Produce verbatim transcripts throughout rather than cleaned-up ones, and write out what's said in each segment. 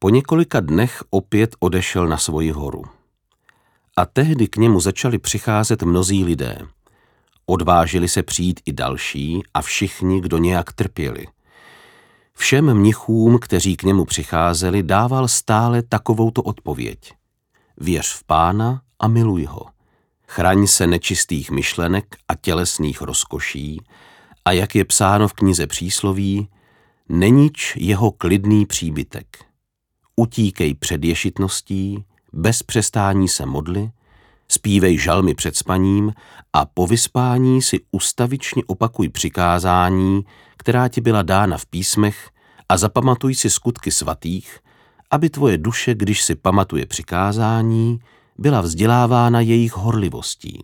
Po několika dnech opět odešel na svoji horu. A tehdy k němu začali přicházet mnozí lidé. Odvážili se přijít i další a všichni, kdo nějak trpěli. Všem mnichům, kteří k němu přicházeli, dával stále takovouto odpověď. Věř v Pána a miluj ho. Chraň se nečistých myšlenek a tělesných rozkoší a jak je psáno v knize Přísloví, nenič jeho klidný příbytek. Utíkej před ješitností, bez přestání se modli, zpívej žalmy před spaním a po vyspání si ustavičně opakuj přikázání, která ti byla dána v písmech, a zapamatuj si skutky svatých, aby tvoje duše, když si pamatuje přikázání, byla vzdělávána jejich horlivostí.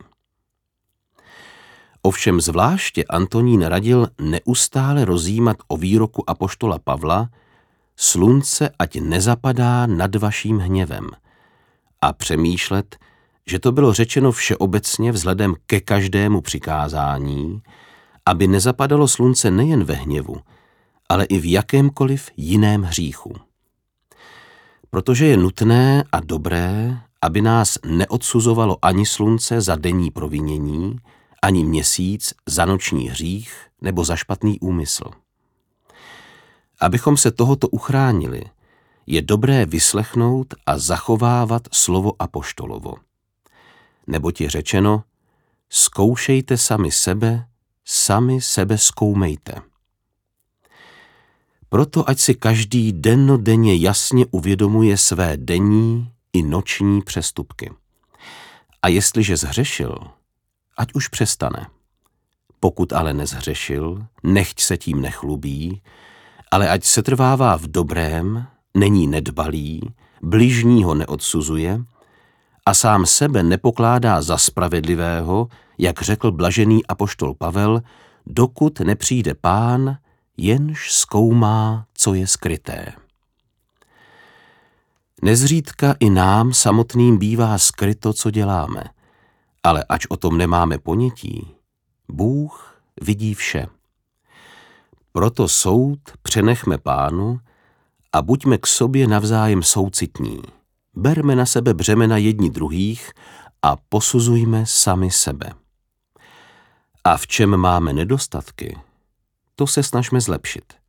Ovšem zvláště Antonín radil neustále rozjímat o výroku apoštola Pavla: slunce ať nezapadá nad vaším hněvem, a přemýšlet, že to bylo řečeno všeobecně vzhledem ke každému přikázání, aby nezapadalo slunce nejen ve hněvu, ale i v jakémkoliv jiném hříchu. Protože je nutné a dobré, aby nás neodsuzovalo ani slunce za denní provinění, ani měsíc za noční hřích nebo za špatný úmysl. Abychom se tohoto uchránili, je dobré vyslechnout a zachovávat slovo apoštolovo. Neboť je řečeno, zkoušejte sami sebe, sami sebe zkoumejte. Proto ať si každý dennodenně jasně uvědomuje své denní i noční přestupky. A jestliže zhřešil, ať už přestane. Pokud ale nezhřešil, nechť se tím nechlubí, ale ať setrvává v dobrém, není nedbalý, bližního neodsuzuje a sám sebe nepokládá za spravedlivého, jak řekl blažený apoštol Pavel, dokud nepřijde Pán, jenž zkoumá, co je skryté. Nezřídka i nám samotným bývá skryto, co děláme, ale ač o tom nemáme ponětí, Bůh vidí vše. Proto soud přenechme Pánu a buďme k sobě navzájem soucitní. Berme na sebe břemena jedni druhých a posuzujme sami sebe. A v čem máme nedostatky, to se snažme zlepšit.